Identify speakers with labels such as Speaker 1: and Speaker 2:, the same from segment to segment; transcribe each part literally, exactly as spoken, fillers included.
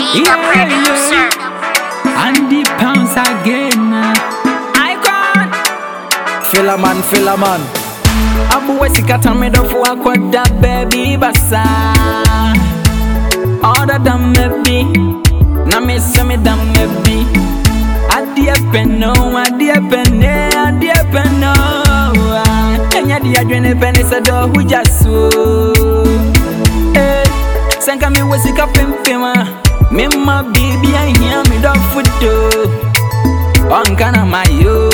Speaker 1: G, the producer.
Speaker 2: And the pounds again. Icon.
Speaker 3: Philaman, Philaman.
Speaker 2: Abu wesikata medofu akwada baby basa. Other than maybe. Na me se me dam maybe. Adie peno, adie pene, adie peno. Enya di adwene pene se do hujasu. Eh, senka mi wesika pempema. Me ma baby I hear me do fudo. On kana mayo.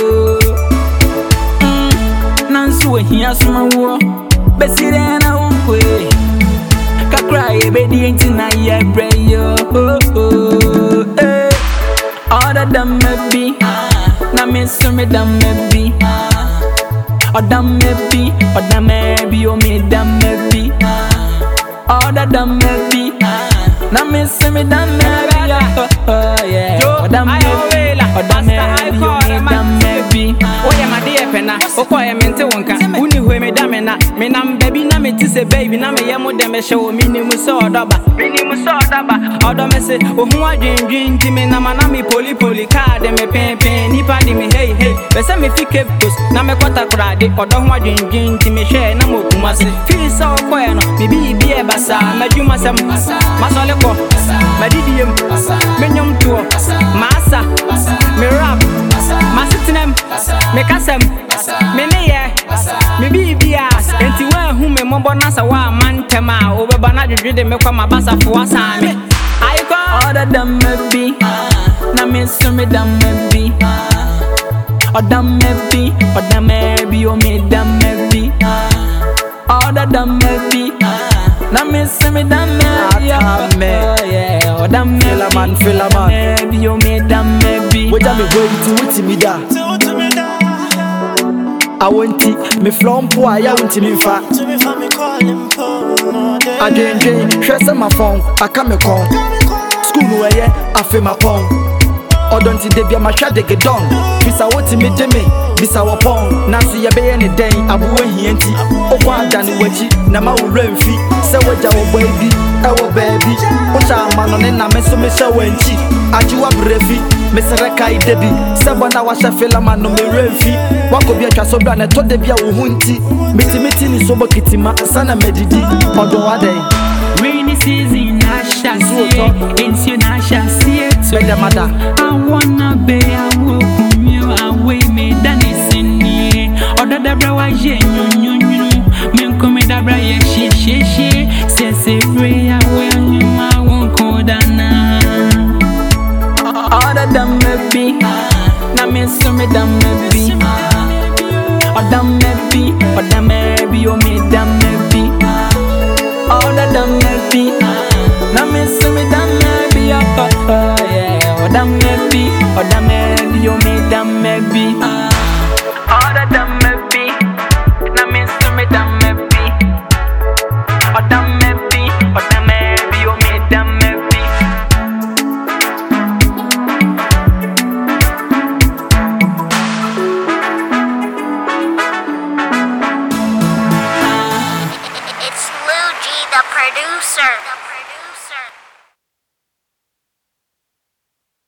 Speaker 2: Mm, nansu ehia suma wo. Besire na wonkwe. Kakra e bedi enti na ye breyo. Eh, other than maybe. Na me so me dam maybe. Other maybe, other maybe, oh me dam maybe. Other than maybe. Na me se me dam maybe. Oh yeah. Other maybe, other maybe, oh me dam maybe.
Speaker 4: Oh yeah, my dear penna. Oko ya mente wonka. Uni hwe me dam na. Me nam baby na me ti se baby na me yemo dem me show me ni mu so odoba. Me ni mu so odoba. Odo me se ohun adwendwen ti me na ma na me poli poli card me pen pen nipa di me hey hey. Be se me fi Cape Coast na me kwata krade. Odo ho adwendwen ti me hwe na mo kuma se. Fi so oko ya no. Me bi bi e basa. Madwuma sam. Masole ko. Madidiem. Me nyom tuo. Masa. Me rap. Masitinem. Me kasem. Me ne ye. Me bi bia. Enti wa hu me mombo na sa wa mantema. Obeba na dwedwe me kwa mabasa fo asame. Icon.
Speaker 2: Other than maybe. Na me so me dam maybe. Other maybe, other maybe, oh me dam maybe. Other than maybe. Na me se me dam maybe. Oh yeah. Other maybe.
Speaker 3: Philaman, Philaman.
Speaker 2: Maybe, oh me dam maybe.
Speaker 3: What am I going to wait me da? I want it, me flompo, I want me fa. I didn't drink, stress on my phone, I can't me call. School where I feel my phone. Or don't you debut my shot, they get done. Bisa what me demi, bisa wapon. Nancy, ya be any day, I will win here. Oh, one done with you, Nama will run feet. So what your baby, our baby. What a man on and I miss me so when she. I do a brevi, Mister Rakai Debbie. Seven hours I feel a man on me refi. What could be a casobran and told the Bia Wunti. Mitty Mitty is over Kitty Sana Medidi, or do a day.
Speaker 2: Rainy season, I shall see it. It's your I shall see it.
Speaker 3: So the mother,
Speaker 2: I wanna be a walk from you away, me than it's in me. Or the Dabra was ye, you know, me come with Dabra, ye, she, she, she. Says it, Ray, I will, you, I won't call Dana. Other than maybe, na me so me dam maybe. Other maybe, other maybe, oh me dam maybe. Other than maybe, na me so me dam maybe. Oh yeah, other maybe, other maybe, oh me dam maybe. Other than maybe, na me so me dam maybe. Other maybe, other maybe, oh me dam maybe.
Speaker 1: It's Lou G, the producer.